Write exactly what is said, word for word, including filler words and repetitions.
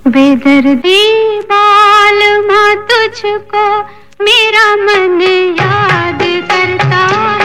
बेदर्दी बाल माँ तुझको मेरा मन याद करता